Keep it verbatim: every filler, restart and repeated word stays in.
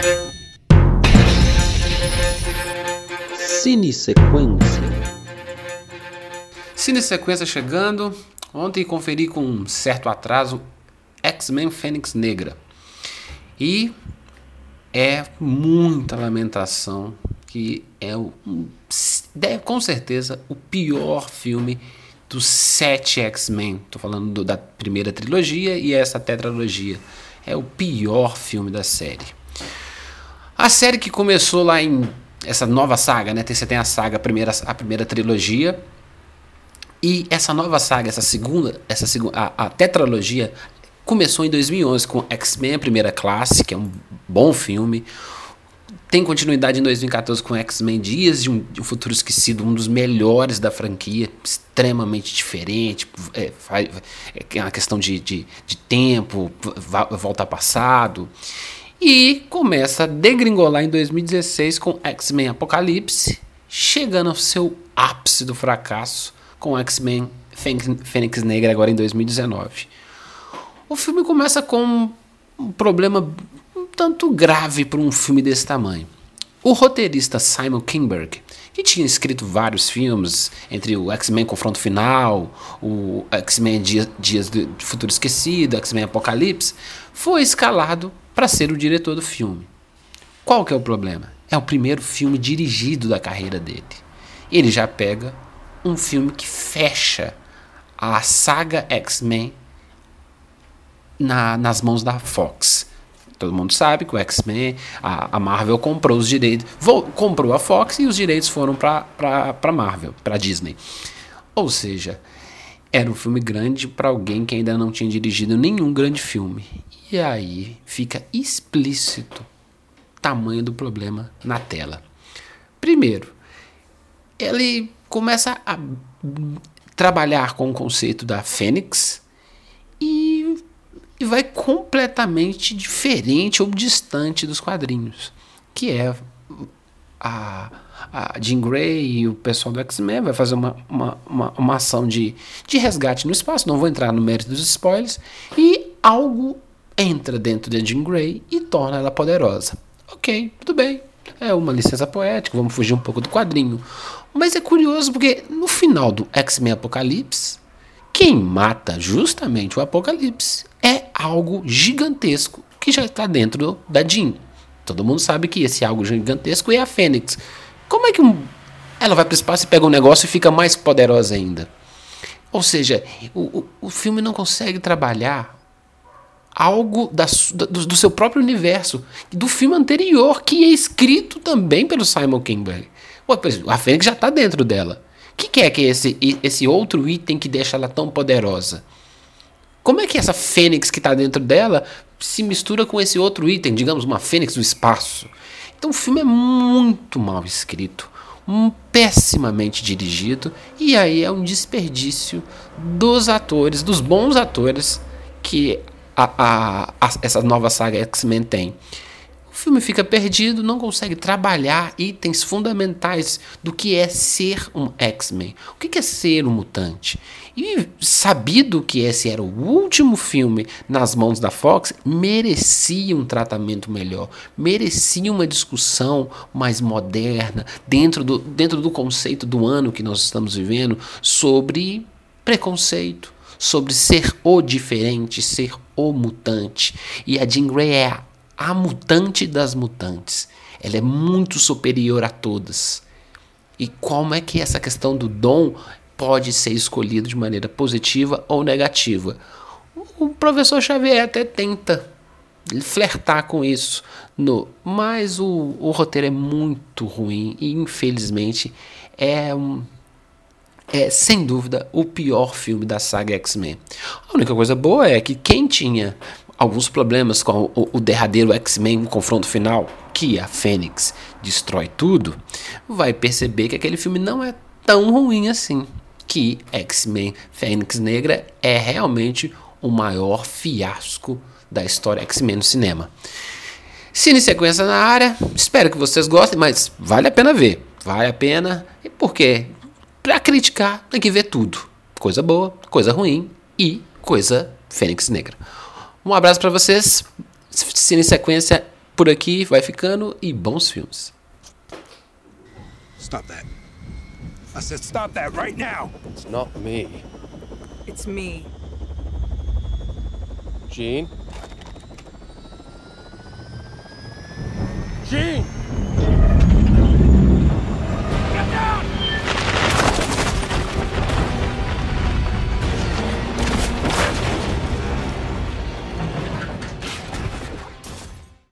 Cine Sequência. Cine Sequência chegando. Ontem conferi com um certo atraso X-Men Fênix Negra. E é muita lamentação que é o, deve, com certeza o pior filme dos sete X-Men. Estou falando do, da primeira trilogia e essa tetralogia. É o pior filme da série. A série que começou lá em essa nova saga, né? Você tem a saga, a primeira, a primeira trilogia. E essa nova saga, essa segunda, essa segunda a, a tetralogia começou em dois mil e onze com X-Men, a primeira classe, que é um bom filme. Tem continuidade em dois mil e catorze com X-Men Dias de um, de um Futuro Esquecido, um dos melhores da franquia, extremamente diferente. É, é uma questão de, de, de tempo, volta ao passado. E começa a degringolar em dois mil e dezesseis com X-Men Apocalipse, chegando ao seu ápice do fracasso com X-Men Fênix Negra agora em dois mil e dezenove. O filme começa com um problema um tanto grave para um filme desse tamanho. O roteirista Simon Kinberg, que tinha escrito vários filmes, entre o X-Men Confronto Final, o X-Men Dias, Dias do Futuro Esquecido, X-Men Apocalipse, foi escalado para ser o diretor do filme. Qual que é o problema? É o primeiro filme dirigido da carreira dele. Ele já pega um filme que fecha a saga X-Men na, nas mãos da Fox. Todo mundo sabe que o X-Men, a, a Marvel comprou os direitos, vo, comprou a Fox e os direitos foram para a Marvel, para a Disney. Ou seja, era um filme grande para alguém que ainda não tinha dirigido nenhum grande filme. E aí fica explícito o tamanho do problema na tela. Primeiro, ele começa a trabalhar com o conceito da Fênix e, e vai completamente diferente ou distante dos quadrinhos, que é a, a Jean Grey e o pessoal do X-Men vai fazer uma, uma, uma, uma ação de, de resgate no espaço, não vou entrar no mérito dos spoilers, e algo entra dentro da Jean Grey e torna ela poderosa. Ok, tudo bem, é uma licença poética, vamos fugir um pouco do quadrinho. Mas é curioso porque no final do X-Men Apocalipse, quem mata justamente o Apocalipse é algo gigantesco que já está dentro da Jean. Todo mundo sabe que esse algo gigantesco é a Fênix. Como é que um, ela vai para o espaço e pega um negócio e fica mais poderosa ainda? Ou seja, o, o, o filme não consegue trabalhar algo da, do, do seu próprio universo, do filme anterior, que é escrito também pelo Simon Kinberg. A Fênix já está dentro dela. O que, que é que é esse, esse outro item que deixa ela tão poderosa? Como é que essa Fênix que está dentro dela se mistura com esse outro item, digamos, uma Fênix do espaço? Então o filme é muito mal escrito, um, pessimamente dirigido, e aí é um desperdício dos atores, dos bons atores que a, a, a, essa nova saga X-Men tem. O filme fica perdido, não consegue trabalhar itens fundamentais do que é ser um X-Men. O que é ser um mutante? E sabido que esse era o último filme nas mãos da Fox, merecia um tratamento melhor, merecia uma discussão mais moderna, dentro do, dentro do conceito do ano que nós estamos vivendo, sobre preconceito, sobre ser o diferente, ser o mutante. E a Jean Grey é a a mutante das mutantes. Ela é muito superior a todas. E como é que essa questão do dom pode ser escolhido de maneira positiva ou negativa? O professor Xavier até tenta flertar com isso, no, mas o, o roteiro é muito ruim e infelizmente é um É, sem dúvida, o pior filme da saga X-Men. A única coisa boa é que quem tinha alguns problemas com o, o derradeiro X-Men no confronto final, que a Fênix destrói tudo, vai perceber que aquele filme não é tão ruim assim. Que X-Men Fênix Negra é realmente o maior fiasco da história X-Men no cinema. Cine Sequência na área, espero que vocês gostem, mas vale a pena ver. Vale a pena, e por quê? Pra criticar, tem que ver tudo. Coisa boa, coisa ruim e coisa Fênix Negra. Um abraço pra vocês. Cine Sequência por aqui vai ficando e bons filmes. Stop that. I said stop that right now. It's not me. It's me. Gene? Gene!